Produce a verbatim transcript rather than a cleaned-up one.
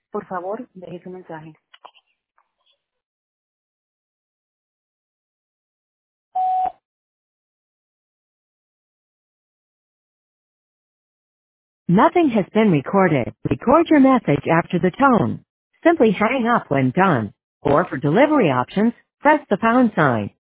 Por favor, deje su mensaje. Nothing has been recorded. Record your message after the tone. Simply hang up when done. Or for delivery options, press the pound sign.